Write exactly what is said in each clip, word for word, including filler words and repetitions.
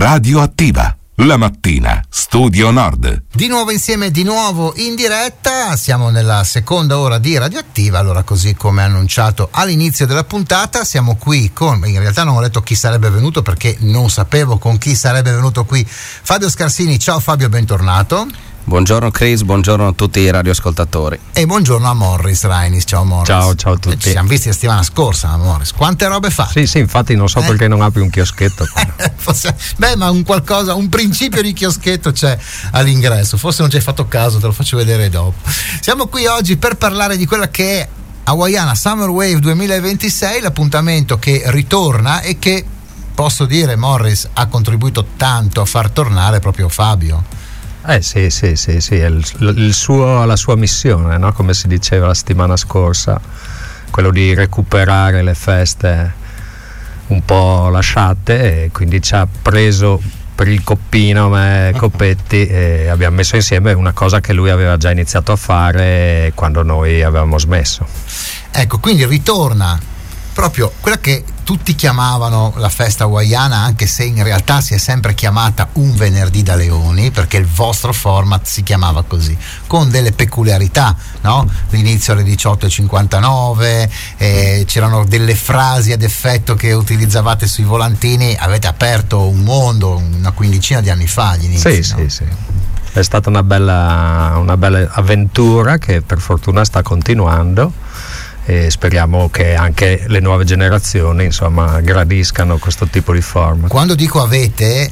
Radioattiva. La mattina, Studio Nord. Di nuovo insieme, di nuovo in diretta, siamo nella seconda ora di Radioattiva. Allora, così come annunciato all'inizio della puntata, siamo qui con, in realtà non ho detto chi sarebbe venuto perché non sapevo con chi sarebbe venuto qui, Fabio Scarsini. Ciao Fabio, bentornato. Buongiorno Chris, buongiorno a tutti i radioascoltatori. E buongiorno a Morris Rainis. Ciao Morris. Ciao, ciao a tutti. Ci siamo visti la settimana scorsa, Morris. Quante robe fa? Sì, sì, infatti non so eh? perché non apri un chioschetto. Beh, ma un qualcosa, un principio di chioschetto c'è all'ingresso. Forse non ci hai fatto caso, te lo faccio vedere dopo. Siamo qui oggi per parlare di quella che è Hawaiiana Summer Wave duemilaventisei, l'appuntamento che ritorna e che, posso dire, Morris, ha contribuito tanto a far tornare proprio Fabio. Eh sì, sì, sì, sì, è il, il suo, la sua missione, no? Come si diceva la settimana scorsa, quello di recuperare le feste un po' lasciate, e quindi ci ha preso per il coppino, me, Coppetti, e abbiamo messo insieme una cosa che lui aveva già iniziato a fare quando noi avevamo smesso. Ecco, quindi ritorna proprio quella che tutti chiamavano la festa hawaiana, anche se in realtà si è sempre chiamata un venerdì da leoni, perché il vostro format si chiamava così, con delle peculiarità, no? L'inizio alle diciotto e cinquantanove, eh, c'erano delle frasi ad effetto che utilizzavate sui volantini. Avete aperto un mondo una quindicina di anni fa agli inizi. Sì, no? sì, sì. È stata una bella, una bella avventura che per fortuna sta continuando. E speriamo che anche le nuove generazioni, insomma, gradiscano questo tipo di format. Quando dico avete,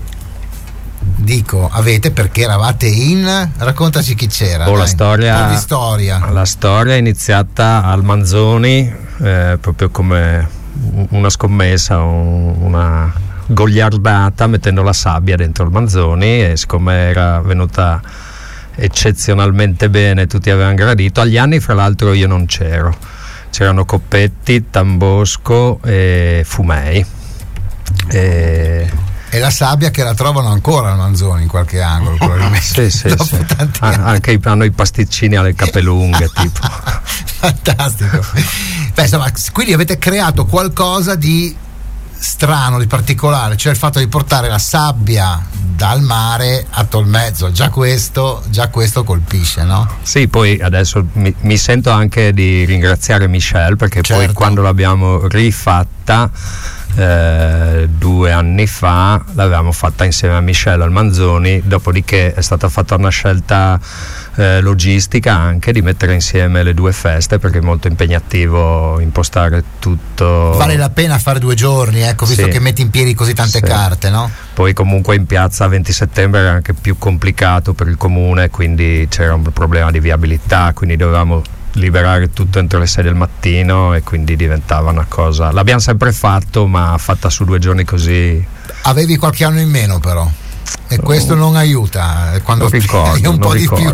dico avete perché eravate in, raccontaci chi c'era. Oh, la storia, di storia. La storia è iniziata al Manzoni, eh, proprio come una scommessa, un, una goliardata, mettendo la sabbia dentro il Manzoni, e siccome era venuta eccezionalmente bene, tutti avevano gradito. Agli anni, fra l'altro, io non c'ero. C'erano Coppetti, Tambosco e Fumei. E... e la sabbia che la trovano ancora al Manzoni in qualche angolo, probabilmente. Sì, sì, sì. Ah, anche i, hanno i pasticcini alle capelunghe, tipo. Fantastico. Beh, insomma, quindi avete creato qualcosa di strano, di particolare, cioè il fatto di portare la sabbia dal mare a Tolmezzo. Già questo, già questo colpisce, no? Sì, poi adesso mi, mi sento anche di ringraziare Michelle, perché certo. Poi quando l'abbiamo rifatta eh, due anni fa l'avevamo fatta insieme a Michelle al Manzoni, dopodiché è stata fatta una scelta eh, logistica anche di mettere insieme le due feste, perché è molto impegnativo impostare tutto. Vale la pena fare due giorni, ecco, visto sì. che metti in piedi così tante sì. carte, no? Poi comunque in piazza venti settembre era anche più complicato per il comune, quindi c'era un problema di viabilità, quindi dovevamo liberare tutto entro le sei del mattino, e quindi diventava una cosa, l'abbiamo sempre fatto, ma fatta su due giorni così. Avevi qualche anno in meno però, e questo non aiuta quando ricordo, un po' di più.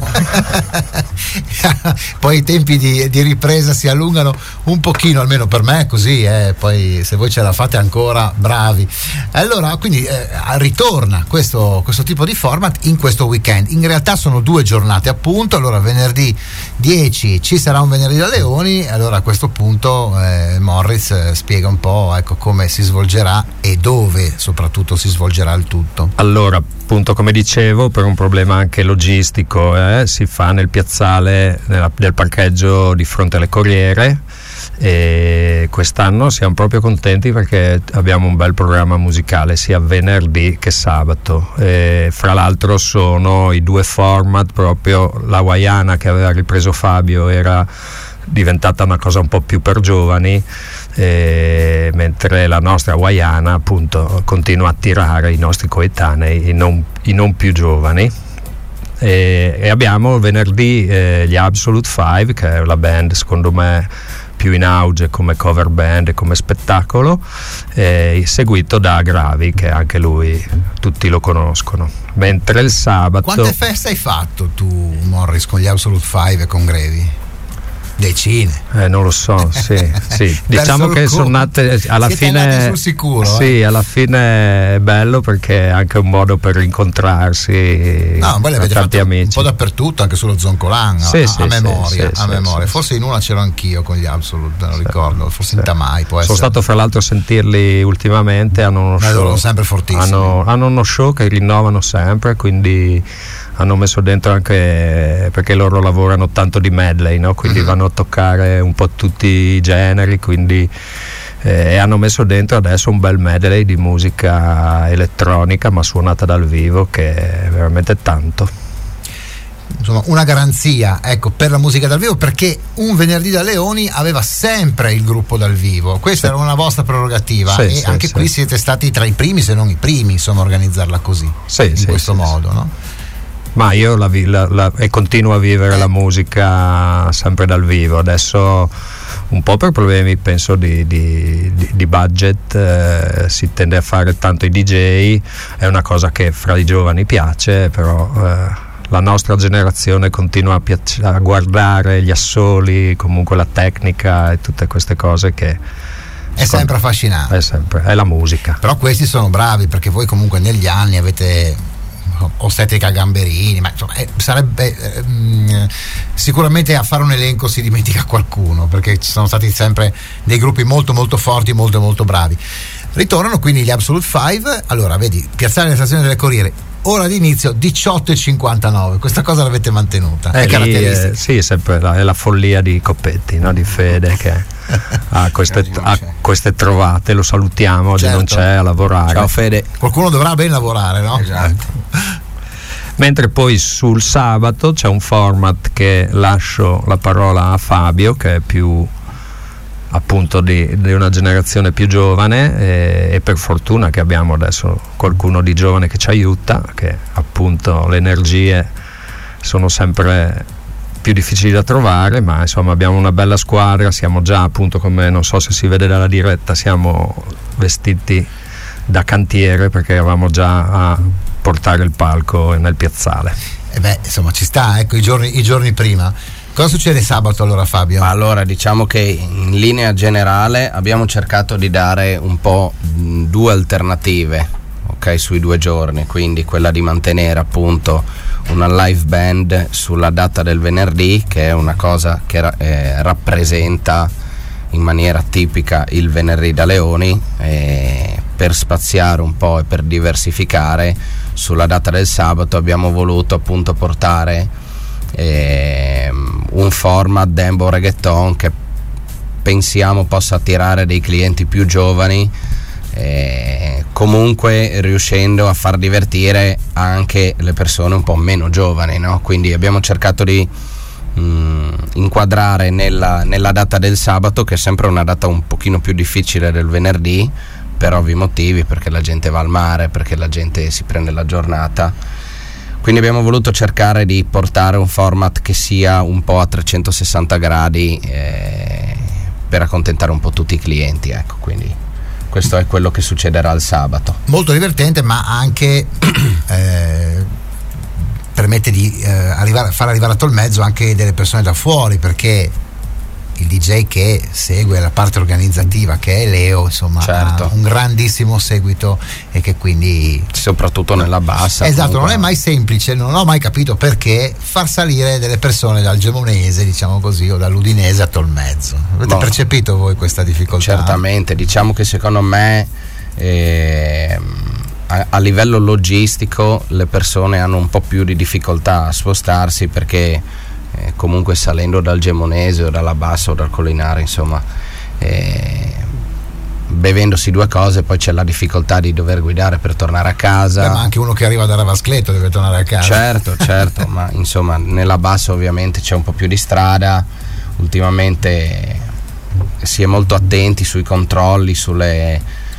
Poi i tempi di, di ripresa si allungano un pochino, almeno per me è così, eh. Poi se voi ce la fate ancora, bravi. Allora, quindi eh, ritorna questo, questo tipo di format in questo weekend. In realtà sono due giornate, appunto. Allora venerdì dieci ci sarà un venerdì da leoni. Allora a questo punto eh, Morris eh, spiega un po', ecco, come si svolgerà e dove soprattutto si svolgerà il tutto. Allora, appunto, come dicevo, per un problema anche logistico, eh, si fa nel piazzale nella, del parcheggio di fronte alle Corriere, e quest'anno siamo proprio contenti perché abbiamo un bel programma musicale sia venerdì che sabato, e fra l'altro sono i due format, proprio la hawaiana che aveva ripreso Fabio era diventata una cosa un po' più per giovani, eh, mentre la nostra hawaiana appunto continua a tirare i nostri coetanei, i non, i non più giovani, e, e abbiamo venerdì eh, gli Absolute Five, che è la band secondo me più in auge come cover band e come spettacolo, eh, seguito da Gravi, che anche lui tutti lo conoscono. Mentre il sabato... Quante feste hai fatto tu, Morris, con gli Absolute Five e con Gravi? Decine. Eh, non lo so, sì, sì. Diciamo che sono nate alla Siete fine sul sicuro. Sì, eh? alla fine è bello perché è anche un modo per incontrarsi. No, voi l'avete tanti fatto amici. un po' dappertutto, anche sullo Zoncolan, Sì, a, sì, a memoria, sì, a sì, memoria. sì, Forse sì. in una c'ero anch'io con gli Absolute, non Sì, ricordo, forse sì. in Tamai può Sono essere. stato fra l'altro a sentirli ultimamente, hanno uno Ma show, loro sempre fortissimi. hanno, hanno uno show che rinnovano sempre, quindi hanno messo dentro anche, perché loro lavorano tanto di medley, no? Quindi Mm-hmm. vanno a toccare un po' tutti i generi, quindi eh, e hanno messo dentro adesso un bel medley di musica elettronica ma suonata dal vivo, che è veramente tanto. Insomma, una garanzia, ecco, per la musica dal vivo, perché un venerdì da Leoni aveva sempre il gruppo dal vivo. Questa Sì. era una vostra prerogativa, Sì, e sì, anche sì. qui siete stati tra i primi, se non i primi, insomma, a organizzarla così, Sì, in sì, questo sì, modo, sì. no? Ma io la, vi- la, la, e continuo a vivere Eh. la musica sempre dal vivo. Adesso un po' per problemi penso di, di, di, di budget eh, si tende a fare tanto i D J, è una cosa che fra i giovani piace, però eh, la nostra generazione continua a, piace, a guardare gli assoli, comunque la tecnica e tutte queste cose che È sempre affascinante. è sempre, è la musica. Però questi sono bravi, perché voi comunque negli anni avete Ostetrica Gamberini, ma insomma, eh, sarebbe eh, mh, sicuramente a fare un elenco si dimentica qualcuno, perché ci sono stati sempre dei gruppi molto molto forti, molto molto bravi. Ritornano quindi gli Absolute Five. Allora vedi, Piazzale della Stazione delle Corriere, ora di inizio diciotto e cinquantanove, questa cosa l'avete mantenuta, Eh, è lì, caratteristica. eh, sì, sempre la, è la follia di Coppetti, no? Di Fede, che ha queste, ha queste trovate, lo salutiamo, oggi Certo. non c'è a lavorare. Ciao Fede. Qualcuno dovrà ben lavorare, no? Esatto. Mentre poi sul sabato c'è un format che lascio la parola a Fabio, che è più appunto di, di una generazione più giovane, e, e per fortuna che abbiamo adesso qualcuno di giovane che ci aiuta, che appunto le energie sono sempre più difficili da trovare, ma insomma abbiamo una bella squadra, siamo già appunto, come non so se si vede dalla diretta, siamo vestiti da cantiere perché eravamo già a portare il palco nel piazzale. E beh, insomma, ci sta, ecco, i giorni, i giorni prima. Cosa succede sabato allora, Fabio? Allora, diciamo che in linea generale abbiamo cercato di dare un po' mh, due alternative, ok, sui due giorni, quindi quella di mantenere appunto una live band sulla data del venerdì, che è una cosa che ra- eh, rappresenta in maniera tipica il venerdì da Leoni, eh, per spaziare un po' e per diversificare. Sulla data del sabato abbiamo voluto appunto portare eh, un format dembo reggaeton che pensiamo possa attirare dei clienti più giovani, eh, comunque riuscendo a far divertire anche le persone un po' meno giovani, no? Quindi abbiamo cercato di mh, inquadrare nella, nella data del sabato, che è sempre una data un pochino più difficile del venerdì per ovvi motivi, perché la gente va al mare, perché la gente si prende la giornata. Quindi abbiamo voluto cercare di portare un format che sia un po' a trecentosessanta gradi, eh, per accontentare un po' tutti i clienti, ecco. Quindi questo è quello che succederà il sabato. Molto divertente, ma anche eh, permette di eh, arrivare, far arrivare a Tolmezzo anche delle persone da fuori, perché il D J che segue la parte organizzativa, che è Leo, insomma, Certo. ha un grandissimo seguito, e che quindi Soprattutto nella bassa. esatto, comunque. non è mai semplice, non ho mai capito perché far salire delle persone dal Gemonese, diciamo così, o dall'Udinese a Tolmezzo. Avete No. percepito voi questa difficoltà? Certamente, diciamo che secondo me eh, a, a livello logistico le persone hanno un po' più di difficoltà a spostarsi, perché eh, comunque salendo dal Gemonese o dalla Bassa o dal Collinare, insomma, eh, bevendosi due cose, poi c'è la difficoltà di dover guidare per tornare a casa. Beh, ma anche uno che arriva da Ravascleto deve tornare a casa. Certo, certo, ma insomma nella Bassa ovviamente c'è un po' più di strada. Ultimamente si è molto attenti sui controlli, sulle,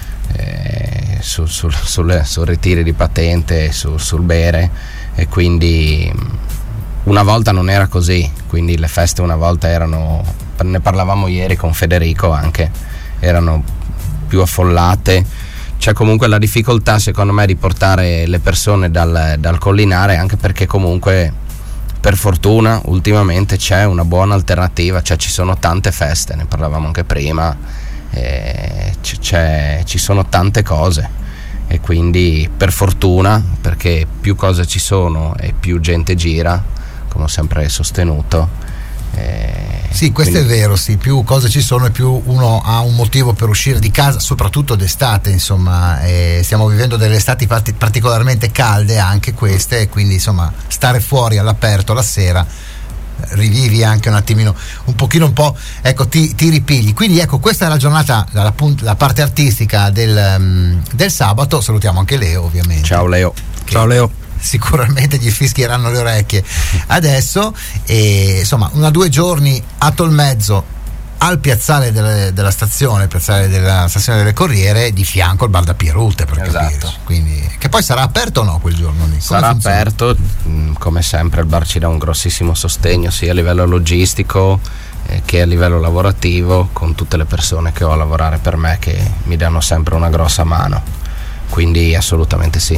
eh, su, su, sulle, sul ritiri di patente, su, sul bere, e quindi una volta non era così, quindi le feste una volta erano, ne parlavamo ieri con Federico anche, erano più affollate. C'è comunque la difficoltà secondo me di portare le persone dal, dal Collinare, anche perché comunque per fortuna ultimamente c'è una buona alternativa, cioè ci sono tante feste, ne parlavamo anche prima, eh, c- c'è, ci sono tante cose e quindi per fortuna, perché più cose ci sono e più gente gira, come ho sempre sostenuto. Eh, sì, questo quindi... è vero, sì, più cose ci sono e più uno ha un motivo per uscire di casa, soprattutto d'estate, insomma, eh, stiamo vivendo delle estati part- particolarmente calde anche queste, e quindi insomma stare fuori all'aperto la sera rivivi anche un attimino, un pochino un po', ecco, ti, ti ripigli. Quindi ecco, questa è la giornata, la, la parte artistica del, um, del sabato. Salutiamo anche Leo, ovviamente. Ciao Leo. Ciao Leo. Sicuramente gli fischieranno le orecchie adesso, e insomma una due giorni a Tolmezzo al piazzale delle, della stazione, il piazzale della stazione delle Corriere, di fianco al bar da Pierutte, per esatto. capirci. Quindi, che poi sarà aperto o no quel giorno lì? Come sarà funziona? aperto, come sempre il bar ci dà un grossissimo sostegno sia a livello logistico eh, che a livello lavorativo, con tutte le persone che ho a lavorare per me che mi danno sempre una grossa mano, quindi assolutamente sì.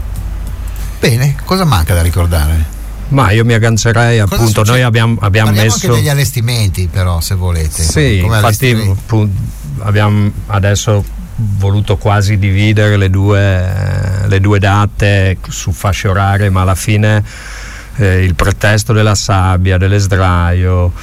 Bene, cosa manca da ricordare? Ma io mi aggancerei, Cosa appunto, succede? noi abbiamo, abbiamo Parliamo messo anche degli allestimenti, però, se volete. sì, Come infatti allestimenti? appunto, abbiamo adesso voluto quasi dividere le due, le due date su fasce orarie, ma alla fine eh, il pretesto della sabbia, dell'esdraio,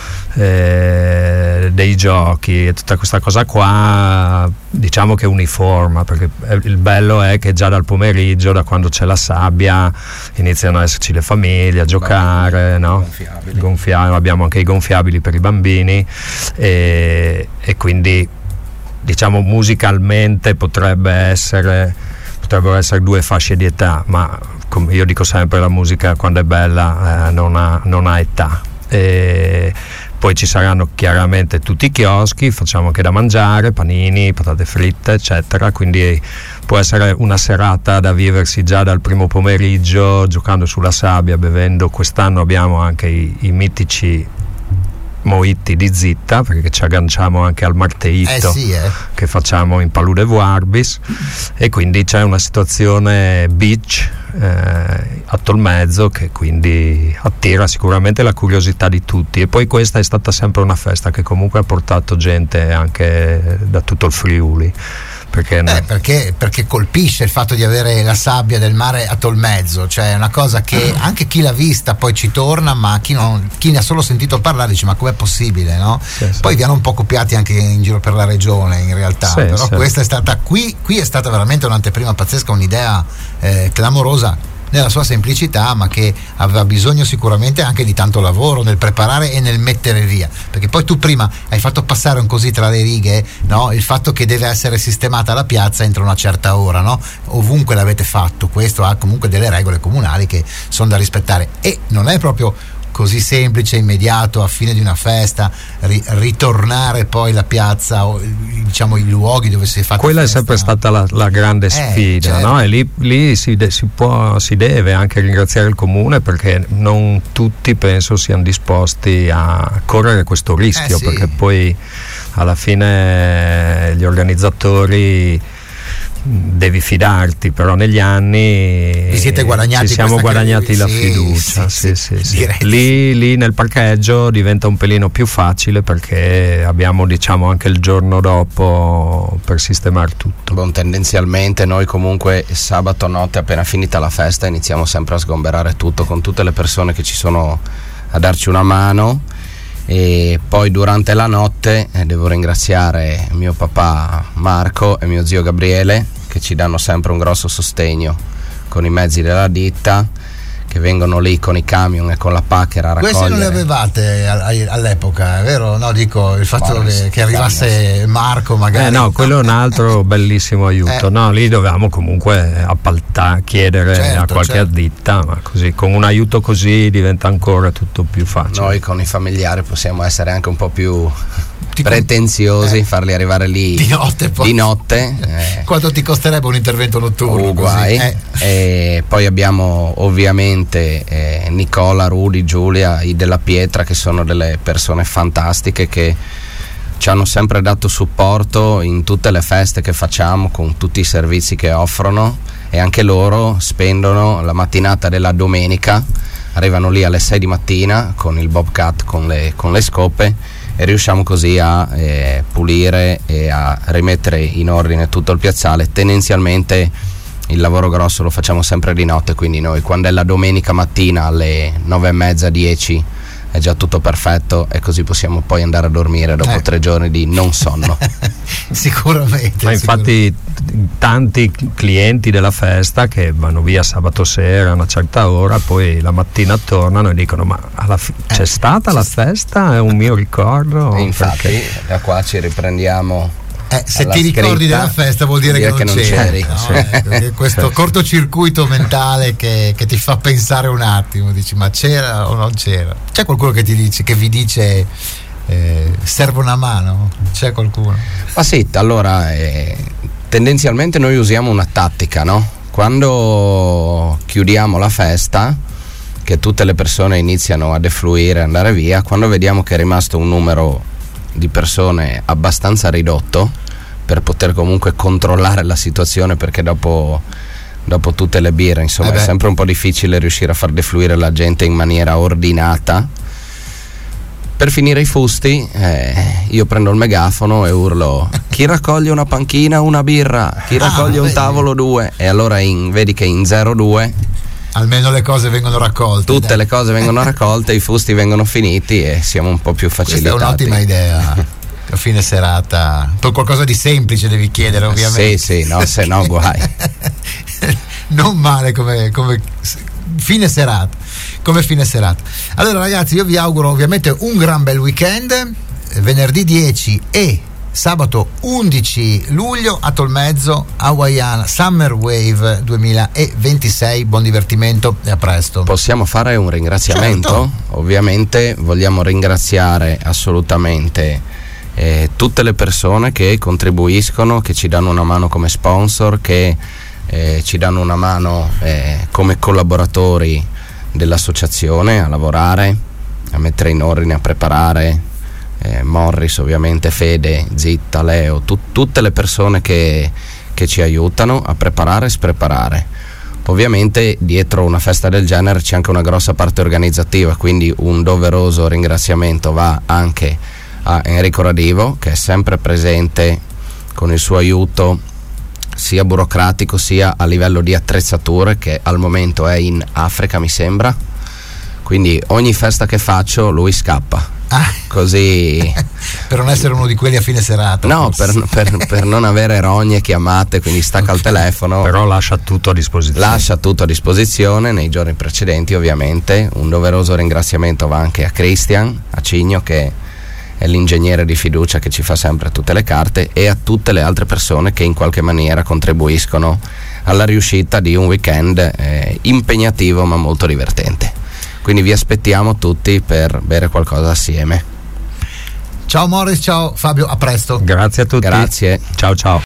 eh, dei giochi e tutta questa cosa qua, diciamo che uniforma, perché il bello è che già dal pomeriggio, da quando c'è la sabbia, iniziano ad esserci le famiglie a giocare, no? Gonfiabili. Gonfiabili, abbiamo anche i gonfiabili per i bambini, e, e quindi diciamo musicalmente potrebbe essere potrebbero essere due fasce di età, ma come io dico sempre, la musica quando è bella eh, non ha, non ha età. E poi ci saranno chiaramente tutti i chioschi, facciamo anche da mangiare, panini, patate fritte, eccetera, quindi può essere una serata da viversi già dal primo pomeriggio, giocando sulla sabbia, bevendo. Quest'anno abbiamo anche i, i mitici Moitti di Zitta, perché ci agganciamo anche al Marteito eh sì, eh. che facciamo in Palude Warbis, e quindi c'è una situazione beach eh, a Tolmezzo che quindi attira sicuramente la curiosità di tutti. E poi questa è stata sempre una festa che comunque ha portato gente anche da tutto il Friuli, perché, Beh, perché, perché colpisce il fatto di avere la sabbia del mare a Tolmezzo, cioè è una cosa che anche chi l'ha vista poi ci torna, ma chi, non, chi ne ha solo sentito parlare dice ma com'è possibile, no? Sì, sì. Poi vi hanno un po' copiati anche in giro per la regione in realtà, Sì, però sì. questa è stata qui, qui è stata veramente un'anteprima pazzesca, un'idea eh, clamorosa nella sua semplicità, ma che aveva bisogno sicuramente anche di tanto lavoro nel preparare e nel mettere via, perché poi tu prima hai fatto passare un così tra le righe, no? Il fatto che deve essere sistemata la piazza entro una certa ora, no? Ovunque l'avete fatto, questo ha comunque delle regole comunali che sono da rispettare, e non è proprio così semplice, immediato, a fine di una festa ri- ritornare poi la piazza, o diciamo i luoghi dove si è fatta quella festa. è sempre stata la, la grande Eh, sfida, certo. no? E lì, lì si, de- si, può, si deve anche ringraziare il comune, perché non tutti penso siano disposti a correre questo rischio, Eh, sì. perché poi alla fine gli organizzatori devi fidarti, però negli anni Vi siete guadagnati ci siamo questa guadagnati credi- la sì, fiducia, sì, sì, sì, sì, sì. direi di Lì, lì nel parcheggio diventa un pelino più facile, perché abbiamo diciamo anche il giorno dopo per sistemare tutto. Bon, tendenzialmente noi comunque sabato notte, appena finita la festa, iniziamo sempre a sgomberare tutto con tutte le persone che ci sono a darci una mano, e poi durante la notte eh, devo ringraziare mio papà Marco e mio zio Gabriele, che ci danno sempre un grosso sostegno con i mezzi della ditta, che vengono lì con i camion e con la packera a raccogliere. Questi non li avevate all- all'epoca, è vero? No, dico il fatto Boris, che, che arrivasse Marco magari. Eh no, quello è un altro bellissimo aiuto. Eh. No, lì dovevamo comunque appaltare, chiedere Certo, a qualche certo. additta, ma così con un aiuto così diventa ancora tutto più facile. Noi con i familiari possiamo essere anche un po' più Ti- pretenziosi, eh. farli arrivare lì Di notte poi. di notte, eh, Quanto ti costerebbe un intervento notturno? Uh, guai. così? Eh. E poi abbiamo ovviamente eh, Nicola, Rudy, Giulia, i della Pietra, che sono delle persone fantastiche che ci hanno sempre dato supporto in tutte le feste che facciamo, con tutti i servizi che offrono, e anche loro spendono la mattinata della domenica arrivano lì alle sei di mattina con il bobcat, con le, con le scope, e riusciamo così a eh, pulire e a rimettere in ordine tutto il piazzale. Tendenzialmente il lavoro grosso lo facciamo sempre di notte, quindi noi quando è la domenica mattina alle nove e mezza, dieci è già tutto perfetto, e così possiamo poi andare a dormire dopo eh. tre giorni di non sonno. Sicuramente. Ma infatti sicuramente. Tanti clienti della festa che vanno via sabato sera a una certa ora, poi la mattina tornano e dicono: ma alla fi- eh, c'è stata c'è la festa? È un mio ricordo. E infatti perché... da qua ci riprendiamo. Eh, se ti ricordi della festa vuol dire, dire che, non, che non c'eri, no? Sì. Eh, questo cortocircuito mentale che, che ti fa pensare un attimo, dici: ma c'era o non c'era? C'è qualcuno che ti dice, che vi dice eh, serve una mano? C'è qualcuno? Ma sì, allora eh, tendenzialmente noi usiamo una tattica, no? Quando chiudiamo la festa, che tutte le persone iniziano a defluire, andare via, quando vediamo che è rimasto un numero di persone abbastanza ridotto per poter comunque controllare la situazione, perché dopo, dopo tutte le birre insomma eh è sempre un po' difficile riuscire a far defluire la gente in maniera ordinata. Per finire i fusti eh, io prendo il megafono e urlo: chi raccoglie una panchina, una birra, chi raccoglie ah, un vedi. tavolo, due. E allora in, vedi che in zero due almeno le cose vengono raccolte, tutte dai. le cose vengono raccolte, i fusti vengono finiti e siamo un po' più facilitati. Questa è un'ottima idea. A fine serata per qualcosa di semplice devi chiedere, ovviamente. Sì, sì, no, se no guai. Non male come, come fine serata, come fine serata. Allora ragazzi, io vi auguro ovviamente un gran bel weekend, venerdì dieci e sabato undici luglio a Tolmezzo, Hawaiiana Summer Wave duemilaventisei. Buon divertimento e a presto. Possiamo fare un ringraziamento? Certo. Ovviamente vogliamo ringraziare assolutamente eh, tutte le persone che contribuiscono, che ci danno una mano come sponsor, che eh, ci danno una mano eh, come collaboratori dell'associazione a lavorare, a mettere in ordine, a preparare. Eh, Morris ovviamente, Fede, Zitta, Leo, tu, tutte le persone che, che ci aiutano a preparare e spreparare. Ovviamente dietro una festa del genere c'è anche una grossa parte organizzativa, quindi un doveroso ringraziamento va anche a Enrico Radivo, che è sempre presente con il suo aiuto sia burocratico sia a livello di attrezzature, che al momento è in Africa mi sembra, quindi ogni festa che faccio lui scappa. Ah. Così per non essere uno di quelli a fine serata, no, per, per, per non avere rogne, chiamate, quindi stacca okay. il telefono, però lascia tutto a disposizione lascia tutto a disposizione. Nei giorni precedenti ovviamente un doveroso ringraziamento va anche a Christian, a Cigno, che è l'ingegnere di fiducia che ci fa sempre tutte le carte, e a tutte le altre persone che in qualche maniera contribuiscono alla riuscita di un weekend eh, impegnativo ma molto divertente. Quindi vi aspettiamo tutti per bere qualcosa assieme. Ciao Morris, ciao Fabio, a presto. Grazie a tutti. Grazie. Ciao ciao.